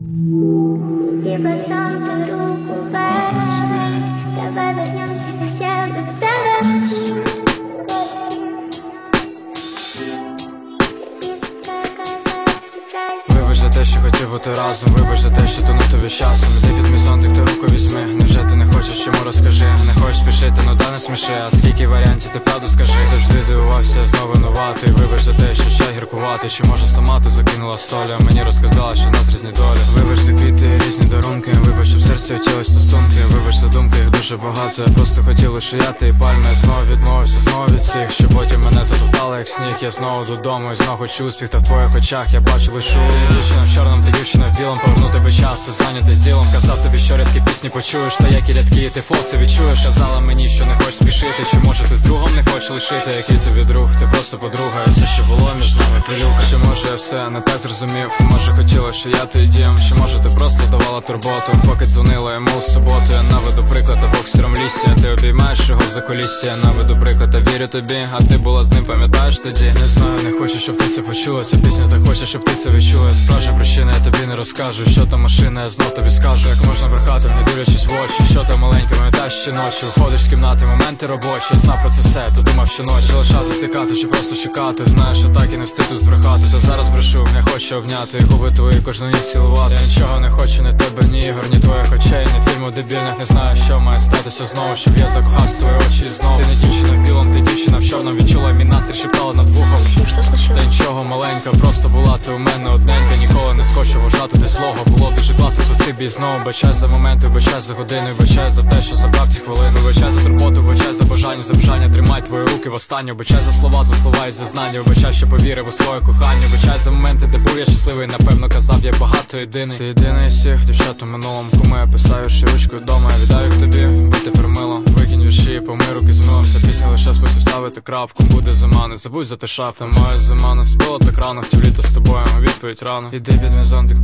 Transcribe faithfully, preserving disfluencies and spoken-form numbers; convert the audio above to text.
Типа сам ты руку возьми, давай вернемся хотя бы давай. Вибач за те, що хотів бути разом, вибач за те, що тонув тобі з часом. Іди під мій зонтик, ти руку візьми. Невже ти не хочеш, йому розкажи? Не хочеш спішити, ну да не сміши. А скільки варіантів, ти правду скажи. Завжди дивувався, знову винуватий. Вибач за те, що чай гіркуватий. Чи може сама ти закинула солі, а мені розказала, що в нас різні долі. Вибач за квіти, різні дарунки. Вибач, що в серці хотілось стосунки. Вибач за думки, їх дуже багато. Я просто хотів лише я, ти і пальми. Я знову відмовився, знову від всіх, що потім мене затоптали, як сніг. Я знову додому і знову хочу успіх, та в твоїх очах я бачу лише дівчина в чорному, ти дівчина в білому. Поверну тебе час, зайнятий з ділом. Казав тобі, що рядки пісні почуєш, та які рядки, ти флоу це відчуєш. Казала мені, що не хочеш спішити, чи може ти з другом не хочеш лишити. Який тобі друг, ти просто подруга. І все, що було між нами, пилюка. Чи може я все не так зрозумів? Може хотіла, що я твій дім. Чи може ти просто давала турботу, поки дзвонила йому в суботу. Я наведу приклад, а в сіром лісі, а ти обіймаєш його за колісся. Я наведу приклад, а вірю тобі, а ти була з ним, пам'ятаєш тоді? Не знаю, не хочу, щоб ти це почула. Ця пісня так хоче, щоб ти це відчула. Справжня причина, я тобі не розкажу. Що там машина, я знов тобі скажу. Як можна брехати, не дивлячись в очі. Що там маленька, пам'ятаєш щоночі. Виходиш з кімнати, моменти робочі. Я знав про це все, то думав щоночі. Залишати, стикати, чи просто чекати. Знаєш, що так і не встиг тут збрехати. Та зараз брешу, я хочу обняти губи твої, кожну ніч цілувати. Я нічого не хочу, ні тебе, ні ігор, ні твоїх очей, ні фільмів дебільних. Не знаю, що має статися знову, щоб я закохав в твої очі знову. Ти не дівчина в білому, ти дівчина в чорному. Відчула мій настрій, шептала над вухом. Та нічого, маленька, просто була ти у мене одненька. Ніколи не схочу вважати десь злого. Було дуже класно, спасибі знову. Бачай за моменти, бачай за години. Бачай за те, що забрав ці хвилини. Бачай за турботу, бачай за бажання, за бажання. Тримай твої руки в останню. Бачай за слова, за слова і за знання. Бачай, що повірив у своє кохання. Бачай за моменти, де був я щасливий. Напевно казав, я багато єдиний. Ти єдиний із всіх дівчат у минулому. Кому я писав вірші ручкою вдома. Я віддаю їх тобі, бути примило. Викинь вірші, помий руки з милом. Вся пісня лише спосіб ставити крапку. Буде зима, не забудь за те шапку. Моя зима не спила так рано. Хотів літо з тобою, відповідь рано. Іди під мій зонтик,